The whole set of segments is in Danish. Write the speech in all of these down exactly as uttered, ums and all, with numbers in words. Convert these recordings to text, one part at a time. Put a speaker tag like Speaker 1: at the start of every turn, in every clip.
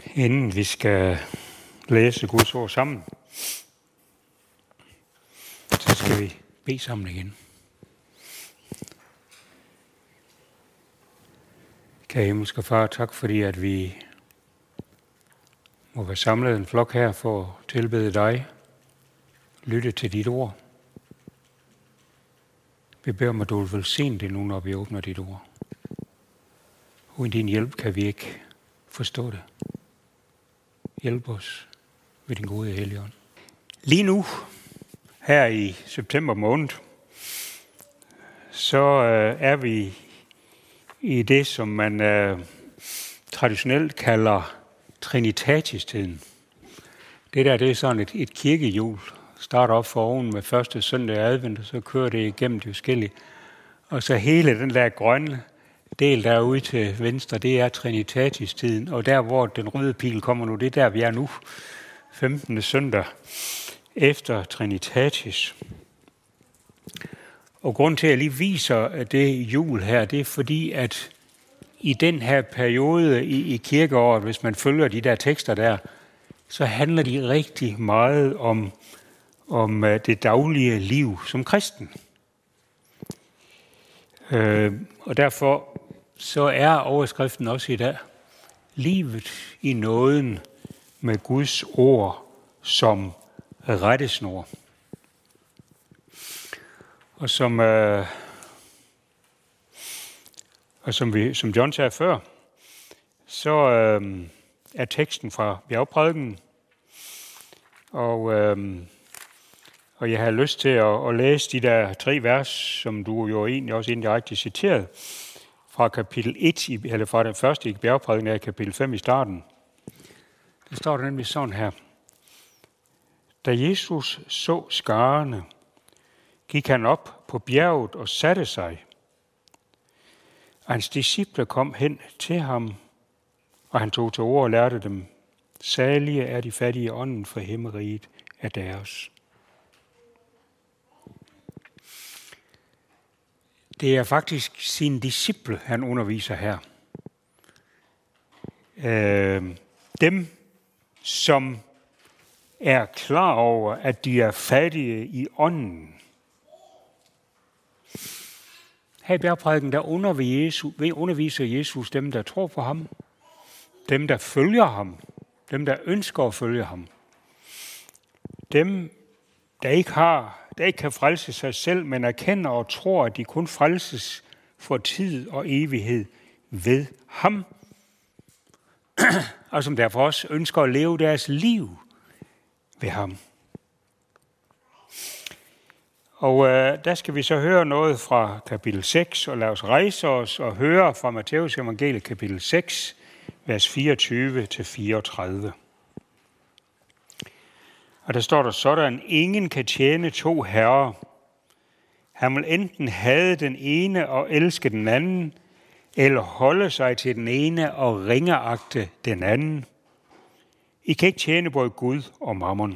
Speaker 1: Inden vi skal læse Guds ord sammen, så skal vi bede sammen igen. Kære himmelske Far, tak fordi at vi må være samlet en flok her for at tilbede dig, lytte til dit ord. Vi beder om, at du vil velsigne det nu, når vi åbner dit ord. Uden din hjælp kan vi ikke forstå det. Hjælp os ved din gode Helligånd. Lige nu, her i september måned, så øh, er vi i det, som man øh, traditionelt kalder Trinitatis-tiden. Det der, det er sådan et, et kirkehjul. Starter op for oven med første søndag advent, og så kører det igennem de forskellige. Og så hele den der grønne del derude til venstre, det er Trinitatis-tiden. Og der, hvor den røde pil kommer nu, det er der, vi er nu. femtende søndag efter Trinitatis. Og grunden til, at jeg lige viser det hjul her, det er fordi, at i den her periode i, i kirkeåret, hvis man følger de der tekster der, så handler de rigtig meget om, om det daglige liv som kristen. Øh, og derfor så er overskriften også i dag, livet i nåden med Guds ord som rettesnor. Og som, øh, og som, vi, som John sagde før, så øh, er teksten fra bjergprædiken, og, øh, og jeg har lyst til at, at læse de der tre vers, som du jo egentlig også indirekte citeret, fra kapitel et, eller fra den første i bjergprædiken af kapitel fem i starten. Det står der nemlig sådan her. Da Jesus så skarerne, gik han op på bjerget og satte sig. Og hans disciple kom hen til ham, og han tog til ord og lærte dem, salige er de fattige i ånden, for himmeriget er deres. Det er faktisk sin disciple, han underviser her. Øh, dem, som er klar over, at de er fattige i ånden. Her i bjergprædiken, der underviser Jesus dem, der tror på ham, dem, der følger ham, dem, der ønsker at følge ham, dem, der ikke har, der ikke kan frelse sig selv, men erkender og tror, at de kun frelses for tid og evighed ved ham, og som derfor også ønsker at leve deres liv ved ham. Og øh, der skal vi så høre noget fra kapitel seks, og lad os rejse os og høre fra Matteus evangeliet kapitel seks, vers fireogtyve til fireogtredive. Og der står der sådan, ingen kan tjene to herrer. Han vil enten hade den ene og elske den anden, eller holde sig til den ene og ringeagte den anden. I kan ikke tjene både Gud og mammon.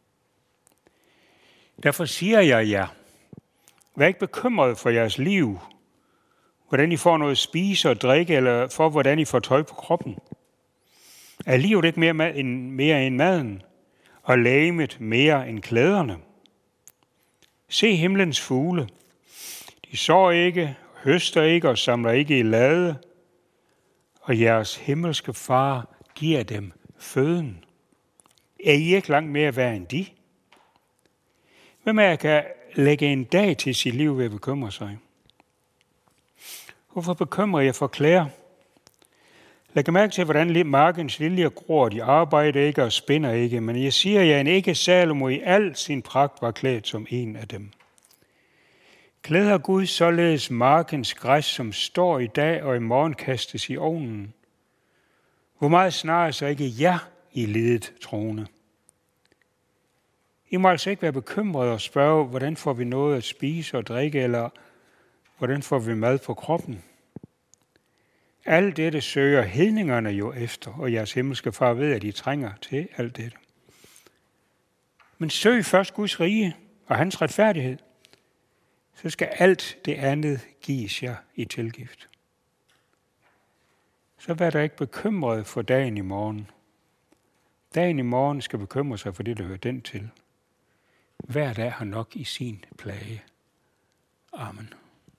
Speaker 1: Derfor siger jeg jer, vær ikke bekymret for jeres liv, hvordan I får noget at spise og drikke, eller for hvordan I får tøj på kroppen. Er livet ikke mere, mad end, mere end maden, og legemet mere end klæderne? Se himlens fugle. De sår ikke, høster ikke og samler ikke i lade, og jeres himmelske far giver dem føden. Er I ikke langt mere værd end de? Hvem af jer kan lægge en dag til sit liv ved at bekymre sig? Hvorfor bekymrer jeg for klæder? Læg mærke til, hvordan markens liljer gror. De arbejder ikke og spinder ikke, men jeg siger jer, en ikke Salomo i al sin pragt var klædt som en af dem. Klæder Gud således markens græs, som står i dag og i morgen kastes i ovnen? Hvor meget snarere så ikke jer i lidet troende? I må altså ikke være bekymrede og spørge, hvordan får vi noget at spise og drikke, eller hvordan får vi mad på kroppen? Alt dette søger hedningerne jo efter, og jeres himmelske far ved, at de trænger til alt dette. Men søg først Guds rige og hans retfærdighed, så skal alt det andet gives jer i tilgift. Så vær der ikke bekymret for dagen i morgen, Dagen i morgen skal bekymre sig for det, der hører den til. Hver dag har nok i sin plage. Amen.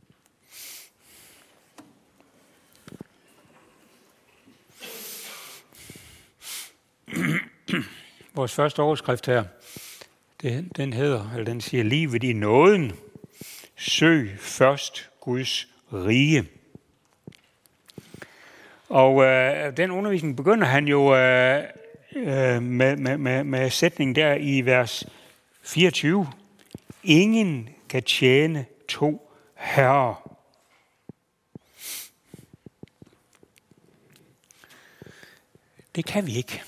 Speaker 1: Vores første overskrift her, den, den hedder, eller den siger, livet i nåden. Søg først Guds rige. Og øh, den undervisning begynder han jo øh, øh, med, med, med, med sætningen der i vers fireogtyve. Ingen kan tjene to herrer. Det kan vi ikke.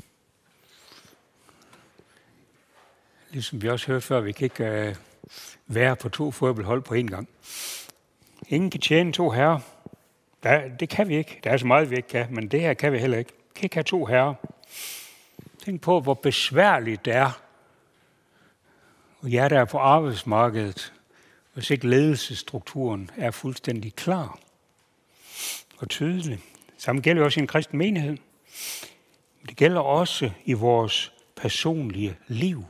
Speaker 1: Ligesom vi også hørte før, vi kan ikke øh, være på to fodboldhold på én gang. Ingen kan tjene to herrer. Der, det kan vi ikke. Der er så meget, vi ikke kan, men det her kan vi heller ikke. Vi kan ikke have to herrer. Tænk på, hvor besværligt det er. Og jer, der er på arbejdsmarkedet, hvis ikke ledelsesstrukturen er fuldstændig klar og tydelig. Samme gælder også i en kristen menighed. Det gælder også i vores personlige liv.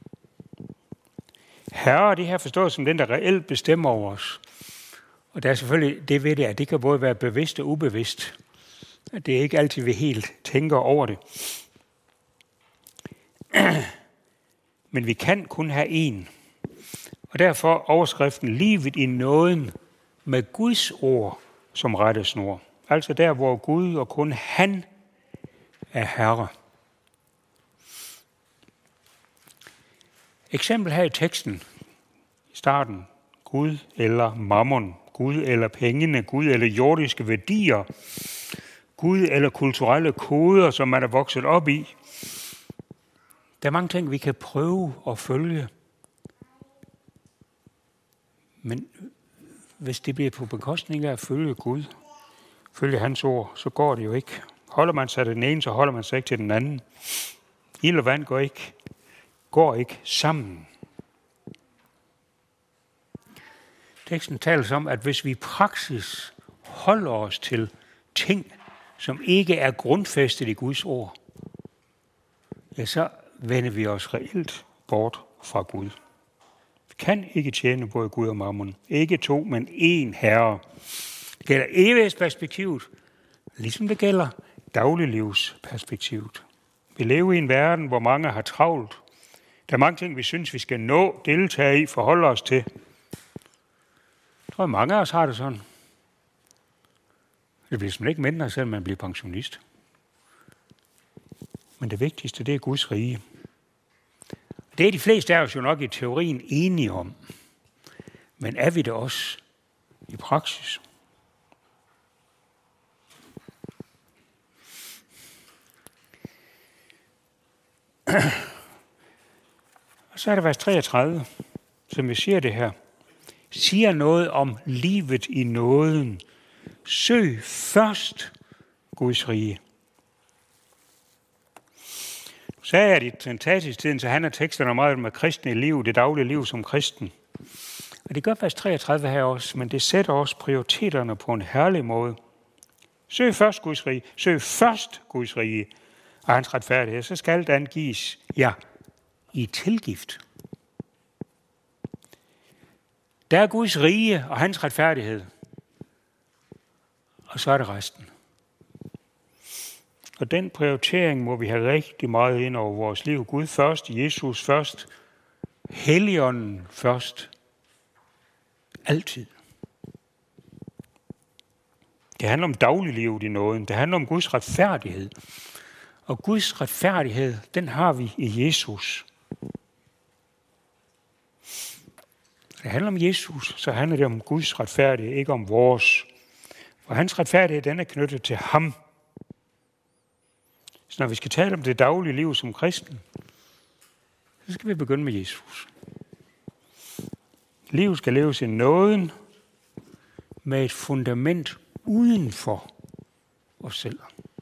Speaker 1: Herre, det her forstået som den, der reelt bestemmer over os. Og der er selvfølgelig det ved det, at det kan både være bevidst og ubevidst. Det er ikke altid, vi helt tænker over det. Men vi kan kun have én. Og derfor overskriften livet i nåden med Guds ord som rettesnor. Altså der, hvor Gud og kun han er herre. Eksempel her i teksten. I starten. Gud eller mammon. Gud eller pengene. Gud eller jordiske værdier. Gud eller kulturelle koder, som man er vokset op i. Der er mange ting, vi kan prøve at følge. Men hvis det bliver på bekostning af at følge Gud, følge hans ord, så går det jo ikke. Holder man sig til den ene, så holder man sig ikke til den anden. Ild og vand går ikke, går ikke sammen. Teksten taler om, at hvis vi i praksis holder os til ting, som ikke er grundfæstet i Guds ord, ja, så vender vi os reelt bort fra Gud. Vi kan ikke tjene både Gud og mammon. Ikke to, men én herre. Det gælder evighedsperspektivet, ligesom det gælder dagliglivsperspektivet. Vi lever i en verden, hvor mange har travlt. Der er mange ting, vi synes, vi skal nå, deltage i, forholde os til. Jeg tror, mange af os har det sådan. Det bliver simpelthen ikke mindre, selvom man bliver pensionist. Men det vigtigste, det er Guds rige. Det er de fleste af os jo nok i teorien enige om. Men er vi det også i praksis? Og så er det vers treogtredive, som vi siger det her. Siger noget om livet i nåden. Søg først Guds rige. Nu sagde jeg, at i trinitatis-tiden, så handler teksterne meget om det kristne liv, det daglige liv som kristen. Og det gør vers treogtredive her også, men det sætter også prioriteterne på en herlig måde. Søg først Guds rige. Søg først Guds rige og hans retfærdighed. Så skal den gives, ja, i tilgift. Der er Guds rige og hans retfærdighed. Og så er det resten. Og den prioritering må vi have rigtig meget ind over vores liv. Gud først, Jesus først, Helligånden først. Altid. Det handler om dagliglivet i nåden. Det handler om Guds retfærdighed. Og Guds retfærdighed, den har vi i Jesus. Det handler om Jesus, så handler det om Guds retfærdighed, ikke om vores. For hans retfærdighed, den er knyttet til ham. Så når vi skal tale om det daglige liv som kristen, så skal vi begynde med Jesus. Livet skal leves i nåden med et fundament uden for os selv.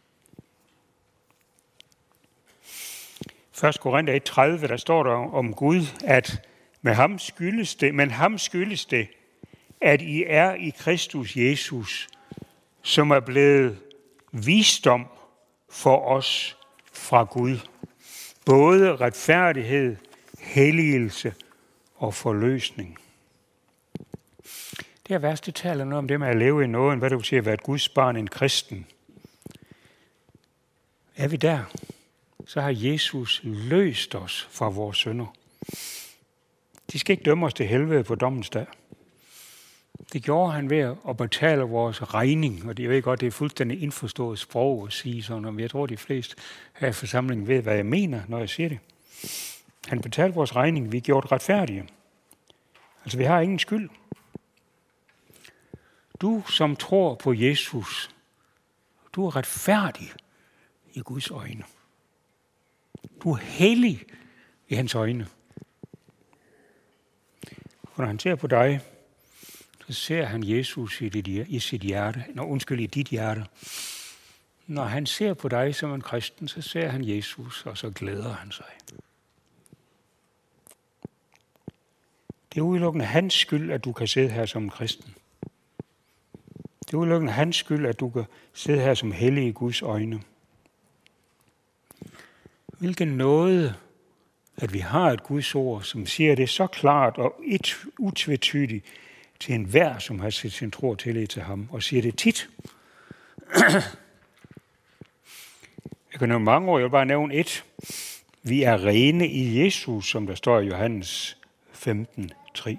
Speaker 1: første Korinther et tredive, der står der om Gud, at med ham skyldes det, men ham skyldes det, at I er i Kristus Jesus, som er blevet visdom for os fra Gud. Både retfærdighed, helligelse og forløsning. Det her vers, det taler noget om det med at leve i nåden, hvad det vil sige at være et Guds barn, en kristen. Er vi der, så har Jesus løst os fra vores synder. De skal ikke dømme os til helvede på dommens dag. Det gjorde han ved at betale vores regning, og det er jo godt, det er fuldstændig indforstået sprog at sige sådan, og jeg tror, de fleste her i forsamlingen ved, hvad jeg mener, når jeg siger det. Han betalte vores regning, vi er gjort retfærdige. Altså, vi har ingen skyld. Du, som tror på Jesus, du er retfærdig i Guds øjne. Du er hellig i hans øjne. Og når han ser på dig, så ser han Jesus i, dit, i sit hjerte. Nå, undskyld, i dit hjerte. Når han ser på dig som en kristen, så ser han Jesus, og så glæder han sig. Det er udelukkende hans skyld, at du kan sidde her som en kristen. Det er udelukkende hans skyld, at du kan sidde her som hellig i Guds øjne. Hvilken nåde, at vi har et Guds ord, som siger det så klart og et utvetydigt til enhver, som har set sin tro og tillid til ham, og siger det tit. Jeg kan nævne mange ord, jeg vil bare nævne et. Vi er rene i Jesus, som der står i Johannes femten tre.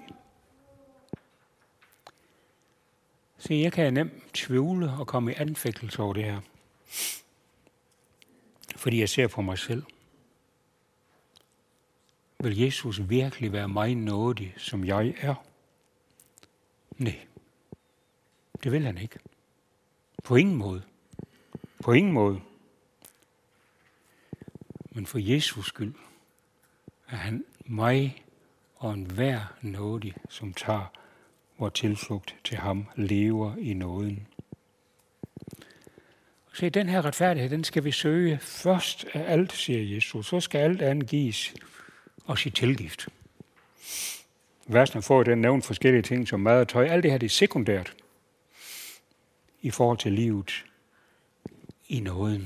Speaker 1: Se, jeg kan nemt tvivle og komme i anfægtelse over det her. Fordi jeg ser på mig selv. Vil Jesus virkelig være mig nådig, som jeg er? Nej, det vil han ikke. På ingen måde. På ingen måde. Men for Jesus skyld er han mig og enhver nådig, som tager vor tilflugt til ham, lever i nåden. Se, den her retfærdighed, den skal vi søge først af alt, siger Jesus. Så skal alt andet gives os i tilgift. Versene får den nævnt forskellige ting som mad og tøj. Alt det her det er sekundært i forhold til livet i nåden.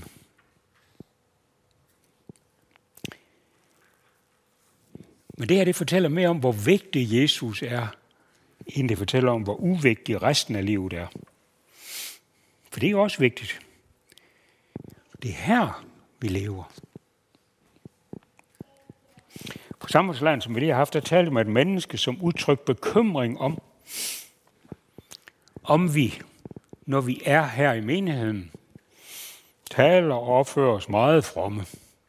Speaker 1: Men det her det fortæller mere om, hvor vigtig Jesus er, end det fortæller om, hvor uvigtig resten af livet er. For det er jo også vigtigt. Det er her, vi lever. På samfundsland, som vi lige har haft, der talte med et menneske, som udtrykte bekymring om, om vi, når vi er her i menigheden, taler og opfører os meget fromme.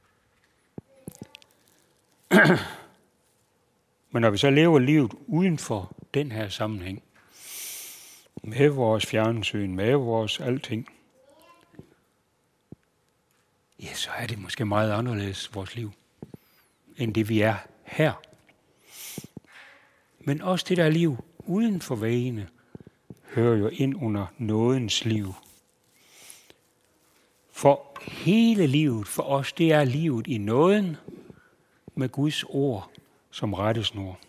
Speaker 1: Men når vi så lever livet uden for den her sammenhæng, med vores fjernsyn, med vores alting, ja, så er det måske meget anderledes vores liv, end det vi er her. Men også det der liv uden for væggene, hører jo ind under nådens liv. For hele livet for os, det er livet i nåden med Guds ord som rettesnor.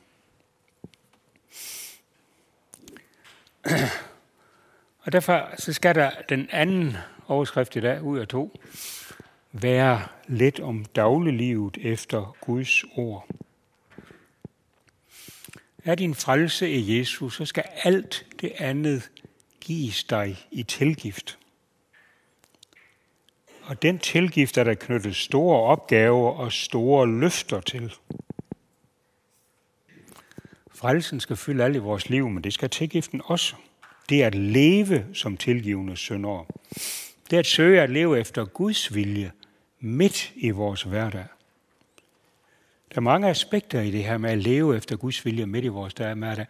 Speaker 1: Og derfor så skal der den anden overskrift i dag ud af to være lidt om dagliglivet efter Guds ord. Er din frelse i Jesus, så skal alt det andet gives dig i tilgift. Og den tilgift er der knyttet store opgaver og store løfter til. Frelsen skal fylde alt i vores liv, men det skal tilgiften også. Det er at leve som tilgivende syndere. Det er at søge at leve efter Guds vilje midt i vores hverdag. Der er mange aspekter i det her med at leve efter Guds vilje midt i vores hverdag.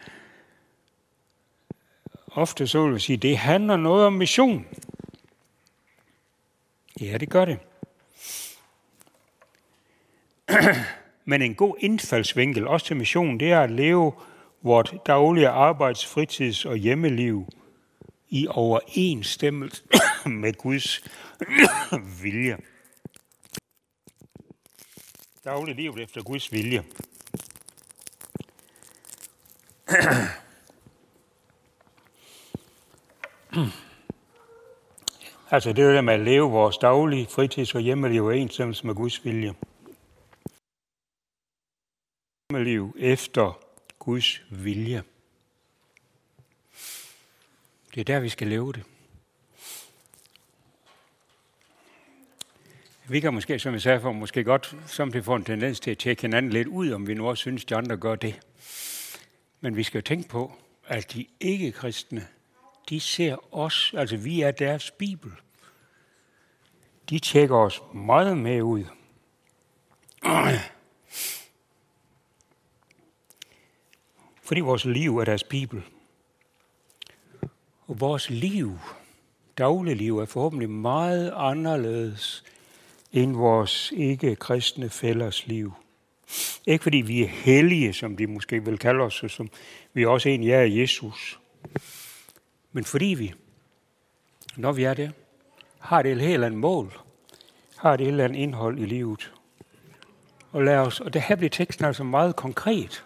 Speaker 1: Ofte så vil jeg sige, at det handler noget om mission. Ja, det gør det. Men en god indfaldsvinkel, også til missionen, det er at leve vort daglige arbejds-, fritids- og hjemmeliv i overensstemmelse med Guds vilje. Dagligt liv efter Guds vilje. Altså det er det med at leve vores daglige fritids- og hjemmeliv og enstemmelse med Guds vilje. Hjemmeliv efter Guds vilje. Det er der, vi skal leve det. Vi kan måske, som jeg sagde for, måske godt samtidig få en tendens til at tjekke hinanden lidt ud, om vi nu også synes, de andre gør det. Men vi skal jo tænke på, at de ikke-kristne, de ser os, altså vi er deres Bibel. De tjekker os meget mere ud. Fordi vores liv er deres Bibel. Og vores liv, dagligliv, er forhåbentlig meget anderledes end vores ikke-kristne fællers liv. Ikke fordi vi er hellige, som de måske vil kalde os, som vi også egentlig er af Jesus. Men fordi vi, når vi er det, har det et helt andet mål, har det et helt andet indhold i livet. Og, lad os, og det her bliver teksten altså meget konkret.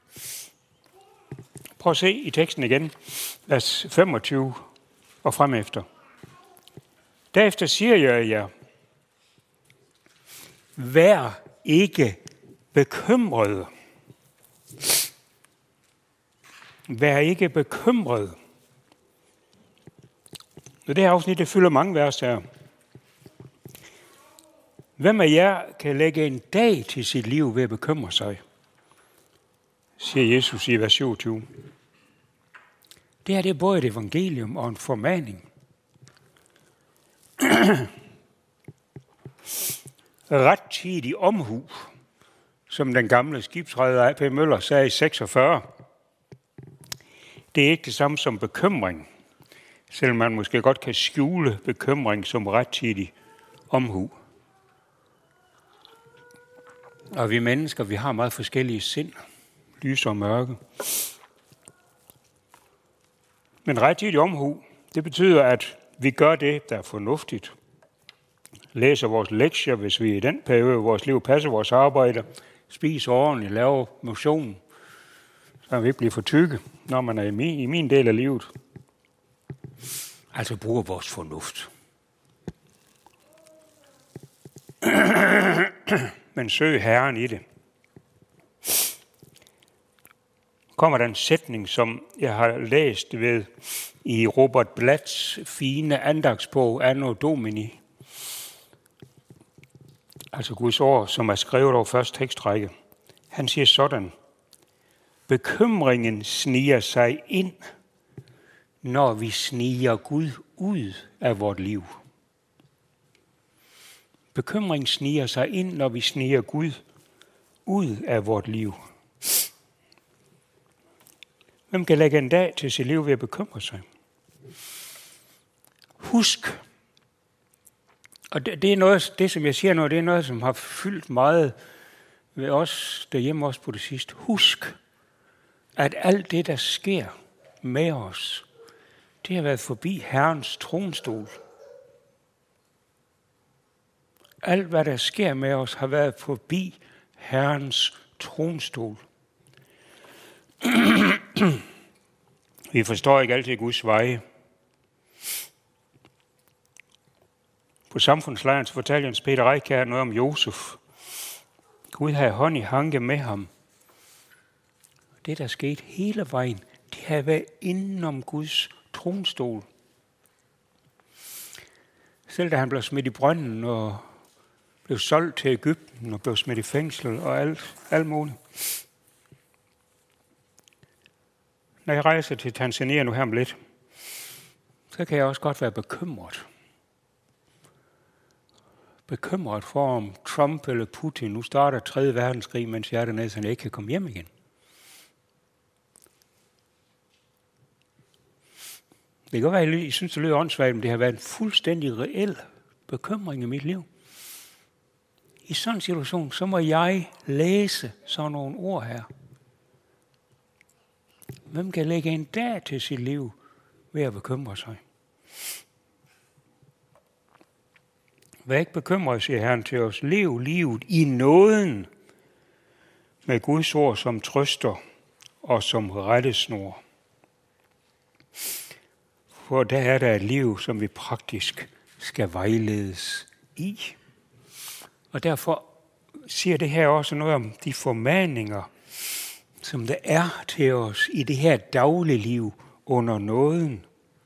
Speaker 1: Prøv at se i teksten igen, vers femogtyve og fremefter. Derefter siger jeg jer, vær ikke bekymrede. Vær ikke bekymrede. Det her afsnit, det fylder mange vers her. Hvem af jer kan lægge en dag til sit liv ved at bekymre sig? Siger Jesus i vers syvogtyve. Det her det er både et evangelium og en formaning. Rettidig omhu, som den gamle skibsreder A P Møller sagde i seksogfyrre. Det er ikke det samme som bekymring, selvom man måske godt kan skjule bekymring som rettidig omhu. Og vi mennesker, vi har meget forskellige sind, lys og mørke. Men rettidig omhu, det betyder, at vi gør det, der er fornuftigt. Læser vores lektier, hvis vi i den periode af vores liv passer vores arbejde, spiser ordentligt, laver motion, så vi ikke bliver for tykke, når man er i min, i min del af livet. Altså bruger vores fornuft. Men søg Herren i det. Kommer der en sætning, som jeg har læst ved i Robert Blatts fine andagsbog Anno Domini. Altså Guds ord, som er skrevet over første tekstrække. Han siger sådan. Bekymringen sniger sig ind, når vi sniger Gud ud af vort liv. Bekymringen sniger sig ind, når vi sniger Gud ud af vort liv. Hvem kan lægge en dag til sit liv ved at bekymre sig? Husk, og det, det er noget, det som jeg siger nu, det er noget, som har fyldt meget ved os derhjemme også på det sidste. Husk, at alt det, der sker med os, det har været forbi Herrens tronstol. Alt, hvad der sker med os, har været forbi Herrens tronstol. Vi forstår ikke altid Guds veje. På samfundslejren fortalte Jens Peter Reichert noget om Josef. Gud havde hånd i hanke med ham. Det, der skete hele vejen, det havde været indenom Guds tronstol. Selv da han blev smidt i brønden og blev solgt til Egypten og blev smidt i fængsel og alt, alt muligt. Når jeg rejser til Tanzania nu her om lidt, så kan jeg også godt være bekymret. Bekymret for, om Trump eller Putin nu starter tredje verdenskrig, mens jeg er dernede, så jeg ikke kan komme hjem igen. Det kan godt være, at jeg synes, det lyder åndssvagt, men det har været en fuldstændig reel bekymring i mit liv. I sådan en situation, så må jeg læse sådan nogle ord her. Hvem kan lægge en dag til sit liv ved at bekymre sig? Vær ikke bekymret, siger Herren til os. Lev livet i nåden med Guds ord som trøster og som rettesnor. For der er der et liv, som vi praktisk skal vejledes i. Og derfor siger det her også noget om de formaninger, som der er til os i det her dagligliv under nåden.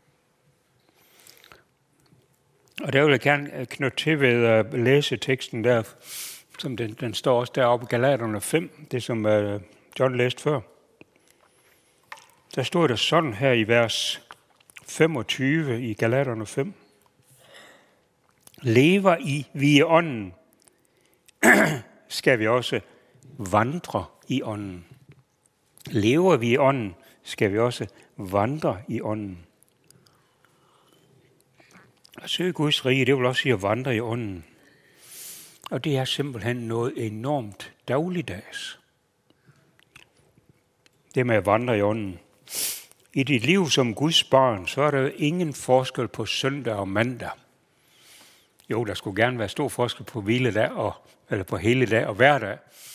Speaker 1: Og der vil jeg gerne knytte til ved at læse teksten der, som den, den står også deroppe i Galaterne fem, det som uh, John læste før. Der stod der sådan her i vers femogtyve i Galaterne fem. Lever I vi i ånden, skal vi også vandre i ånden. Lever vi i ånden, skal vi også vandre i ånden. At søge Guds rige, det vil også sige at vandre i ånden. Og det er simpelthen noget enormt dagligdags. Det med at vandre i ånden. I dit liv som Guds barn, så er der jo ingen forskel på søndag og mandag. Jo, der skulle gerne være stor forskel på hviledag og eller på hele dag og hverdag.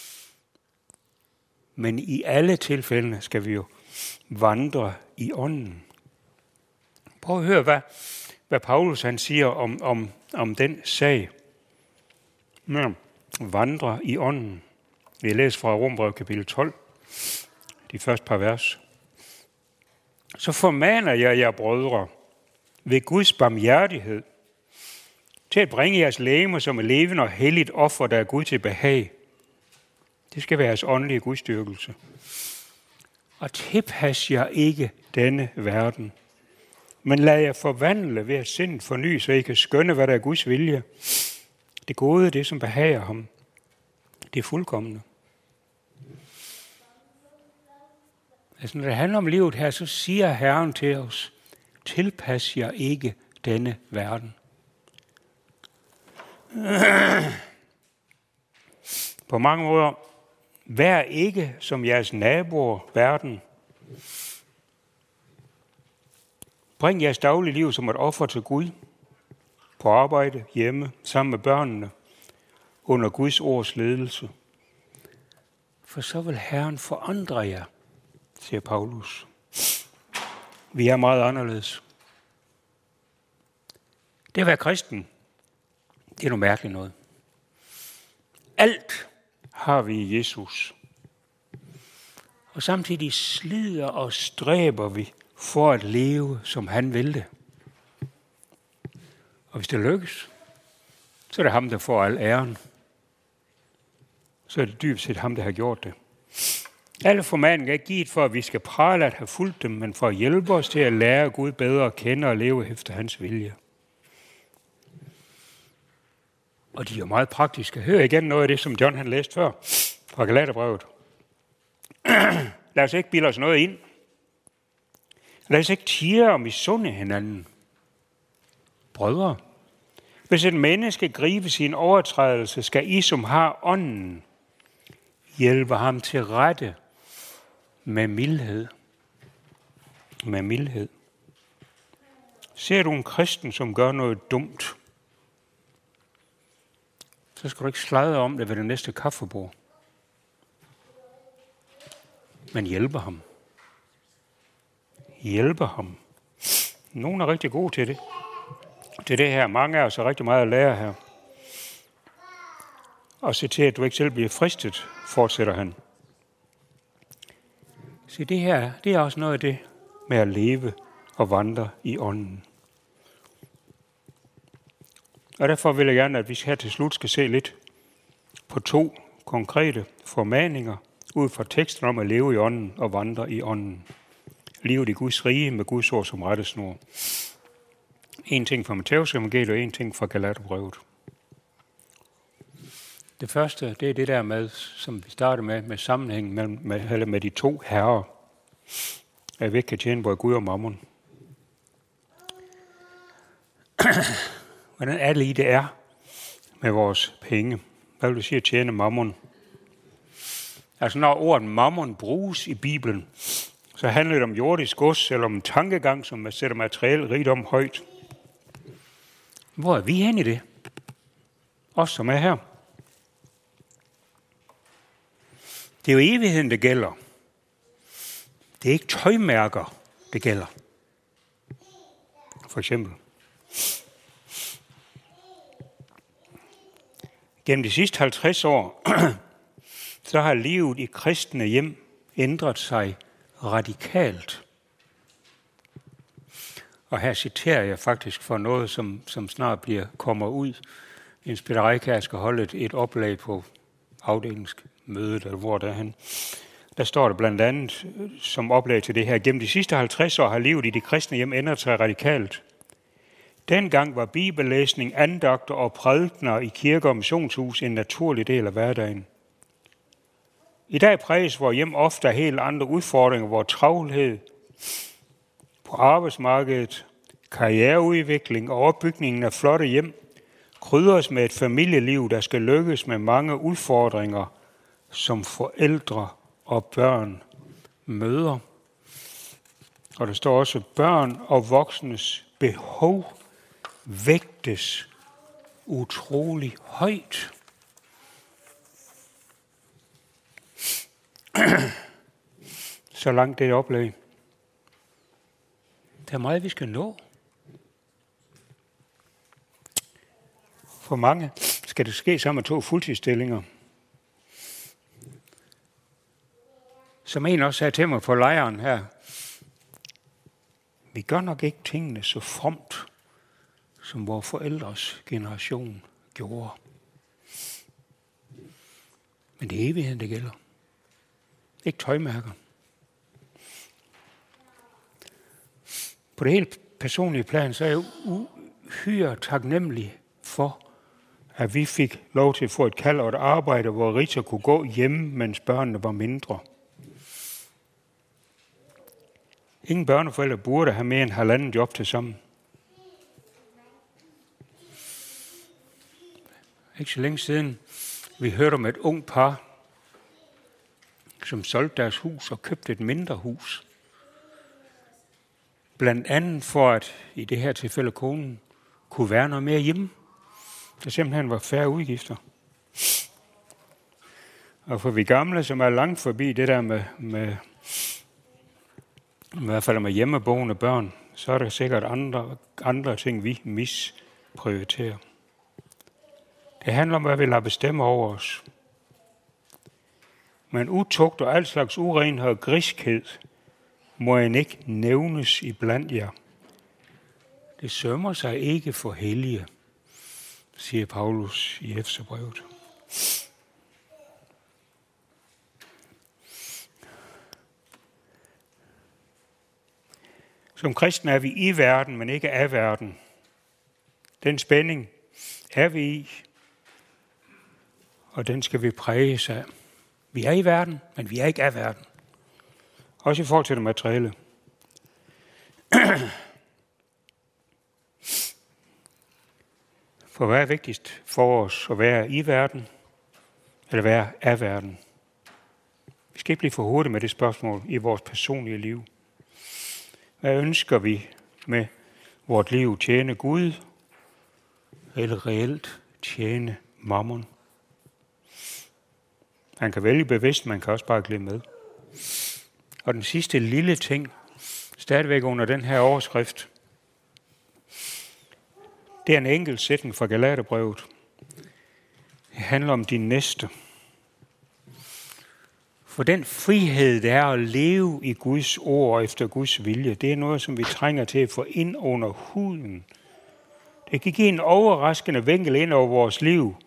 Speaker 1: Men i alle tilfælde skal vi jo vandre i ånden. Prøv at høre, hvad, hvad Paulus han siger om, om, om den sag. Ja, vandre i ånden. Vi læser fra Romerbrevet kapitel tolv, de første par vers. Så formaner jeg jer, brødre, ved Guds barmhjertighed, til at bringe jeres legeme som et levende og helligt offer, der er Gud til behag. Det skal være jeres åndelige gudstyrkelse. Og tilpas jer ikke denne verden, men lad jer forvandle ved at sindet forny, så I kan skønne, hvad der er Guds vilje. Det gode, det som behager ham, det er fuldkommende. Altså, når det handler om livet her, så siger Herren til os, tilpas jer ikke denne verden. På mange måder, vær ikke som jeres naboer verden. Bring jeres daglige liv som et offer til Gud, på arbejde, hjemme, sammen med børnene, under Guds ords ledelse. For så vil Herren forandre jer, siger Paulus. Vi er meget anderledes. Det at være kristen, det er noget mærkeligt noget. Alt har vi i Jesus. Og samtidig slider og stræber vi for at leve, som han vil det. Og hvis det lykkes, så er det ham, der får al æren. Så er det dybest set ham, der har gjort det. Alle formaninger er ikke givet for, at vi skal prale at have fulgt dem, men for at hjælpe os til at lære Gud bedre at kende og leve efter hans vilje. Og de er jo meget praktiske. Hør igen noget af det, som John han læste før fra Galaterbrevet. Lad os ikke bilde os noget ind. Lad os ikke tirre og misunde hinanden. Brødre, hvis et menneske griber sin overtrædelse, skal I, som har ånden, hjælpe ham til rette med mildhed. Med mildhed. Ser du en kristen, som gør noget dumt, så skal du ikke sladre om det ved det næste kaffebord. Men hjælpe ham. Hjælpe ham. Nogen er rigtig gode til det. Til det her. Mange af os har rigtig meget at lære her. Og se til, at du ikke selv bliver fristet, fortsætter han. Se, det her, det er også noget af det med at leve og vandre i ånden. Og derfor vil jeg gerne, at vi her til slut skal se lidt på to konkrete formaninger ud fra teksten om at leve i ånden og vandre i ånden. Livet i Guds rige med Guds ord som rettesnor. En ting fra Matthæus evangeliet og en ting fra Galaterbrevet. Det første, det er det der med, som vi starter med, med sammenhængen mellem, med, eller med de to herrer, at vi ikke kan tjene både Gud og mammon. Hvordan er det lige, det er med vores penge? Hvad vil du sige at tjene mammon? Altså når ordet mammon bruges i Bibelen, så handler det om jordisk gods, eller om en tankegang, som sætter materiel rigdom højt. Hvor er vi hen i det? Os, som er her. Det er jo evigheden, det gælder. Det er ikke tøjmærker, det gælder. For eksempel. Gennem de sidste halvtreds år, så har livet i kristne hjem ændret sig radikalt. Og her citerer jeg faktisk for noget, som, som snart bliver kommer ud. Jens Peter Reikær skal holde et, et oplag på afdelingsmødet, eller hvor der er han. Der står der blandt andet som oplag til det her. Gennem de sidste halvtreds år har livet i de kristne hjem ændret sig radikalt. Dengang var bibellæsning, andagter og prædikener i kirker og missionshus en naturlig del af hverdagen. I dag præges vores hjem ofte af helt andre udfordringer, hvor travlhed på arbejdsmarkedet, karriereudvikling og opbygningen af flotte hjem krydres med et familieliv, der skal lykkes med mange udfordringer, som forældre og børn møder. Og der står også, børn og voksnes behov vægtes utrolig højt. Så langt det oplæg. Der er meget, vi skal nå. For mange skal det ske sammen med to fuldtidsstillinger. Som en også sagde til mig på lejren her, vi gør nok ikke tingene så fromt, som vores forældres generation gjorde. Men det er evigheden, det gælder. Ikke tøjmærker. På det helt personlige plan, så er jeg uhyre taknemmelig for, at vi fik lov til at få et kald og et arbejde, hvor Rita kunne gå hjemme, mens børnene var mindre. Ingen børneforældre burde have mere end halvanden job til sammen. Ikke så længe siden, vi hørte om et ung par, som solgte deres hus og købte et mindre hus. Blandt andet for, at i det her tilfælde konen kunne være noget mere hjemme. Der simpelthen var færre udgifter. Og for vi gamle, som er langt forbi det der med, med i hvert fald med hjemmeboende børn, så er der sikkert andre, andre ting, vi misprioriterer. Det handler om, hvad vi lader bestemme over os. Men utugt og al slags urenhed og griskhed må en ikke nævnes iblandt jer. Det sømmer sig ikke for hellige, siger Paulus i Efeserbrevet. Som kristne er vi i verden, men ikke af verden. Den spænding er vi i, og den skal vi præges af. Vi er i verden, men vi er ikke af verden. Også i forhold til det materielle. For hvad er vigtigst for os at være i verden, eller være af verden? Vi skal ikke blive for hurtigt med det spørgsmål i vores personlige liv. Hvad ønsker vi med vort liv? Tjene Gud, eller reelt tjene mammon? Man kan vælge bevidst, man kan også bare glemme med. Og den sidste lille ting, stadigvæk under den her overskrift, det er en enkelt sætning fra Galaterbrevet. Det handler om din næste. For den frihed, der er at leve i Guds ord og efter Guds vilje, det er noget, som vi trænger til at få ind under huden. Det kan give en overraskende vinkel ind over vores liv.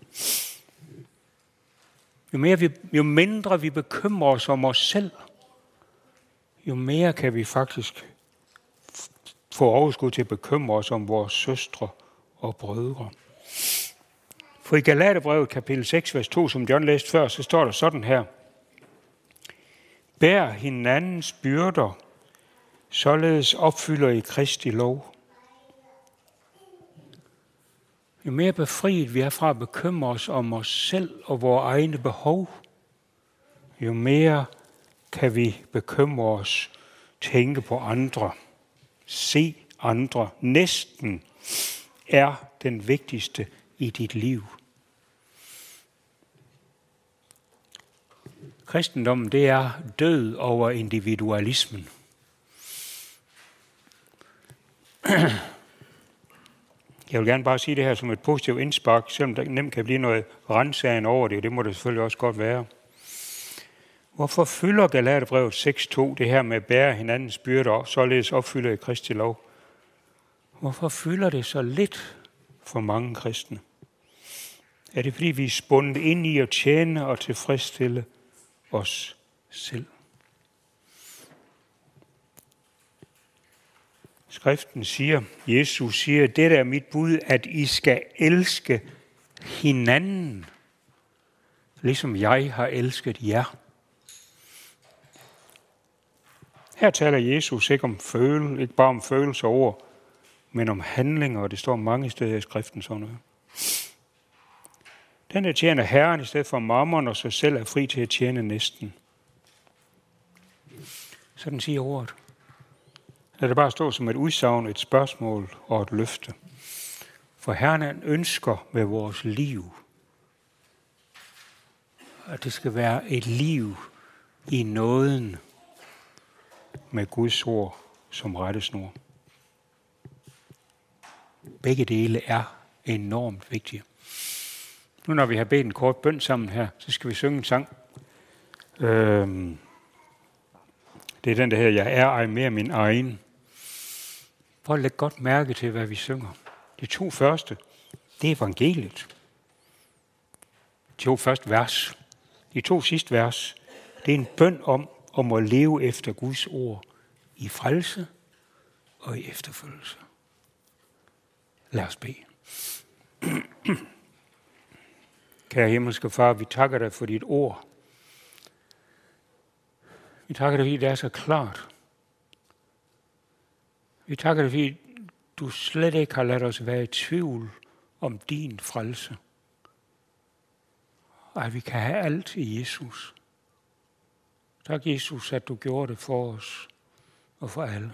Speaker 1: Jo, mere vi, jo mindre vi bekymrer os om os selv, jo mere kan vi faktisk få overskud til at bekymre os om vores søstre og brødre. For i Galaterbrevet kapitel seks, vers to, som John læste før, så står der sådan her. Bær hinandens byrder, således opfylder I Kristi lov. Jo mere befriet vi er fra at bekymre os om os selv og vores egne behov, jo mere kan vi bekymre os, tænke på andre, se andre. Næsten er den vigtigste i dit liv. Kristendommen, det er død over individualismen. Jeg vil gerne bare sige det her som et positivt indspark, selvom der nemt kan blive noget randsagen over det, og det må det selvfølgelig også godt være. Hvorfor fylder Galaterbrevet seks to det her med at bære hinandens byrder og således opfylder i Kristi lov? Hvorfor fylder det så lidt for mange kristne? Er det fordi vi er spundet ind i at tjene og tilfredsstille os selv? Skriften siger, Jesus siger, det er mit bud, at I skal elske hinanden, ligesom jeg har elsket jer. Her taler Jesus ikke om følelse, ikke bare om følelser og ord, men om handlinger, og det står mange steder i skriften sådan noget. Den, der tjener Herren i stedet for mammon og sig selv, er fri til at tjene næsten. Sådan siger ordet. Lad det bare stå som et udsagn, et spørgsmål og et løfte. For Herren ønsker med vores liv, at det skal være et liv i nåden med Guds ord som rettesnor. Begge dele er enormt vigtige. Nu når vi har bedt en kort bøn sammen her, så skal vi synge en sang. Øhm, det er den, der hedder, jeg er ej mere min egen. Prøv at lægge godt mærke til, hvad vi synger. De to første, det er evangeliet. De to første vers. De to sidste vers, det er en bøn om, om at leve efter Guds ord i frelse og i efterfølgelse. Lad os bede. Kære himmelske Far, vi takker dig for dit ord. Vi takker dig, fordi det er så klart. Vi takker dig, fordi du slet ikke har ladet os være i tvivl om din frelse. Og at vi kan have alt i Jesus. Tak, Jesus, at du gjorde det for os og for alle.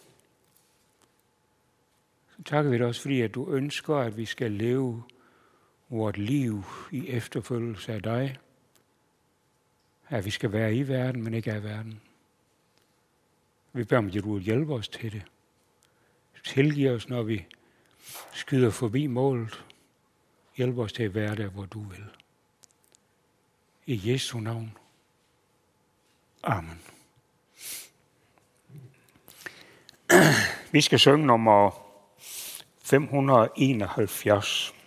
Speaker 1: Så takker vi dig også, fordi at du ønsker, at vi skal leve vort liv i efterfølgelse af dig. At vi skal være i verden, men ikke af verden. Vi beder om, at du vil hjælpe os til det. Tilgiv os, når vi skyder forbi målet. Hjælp os til at være der, hvor du vil. I Jesu navn. Amen. Vi skal synge nummer fem hundrede og enoghalvfjerds.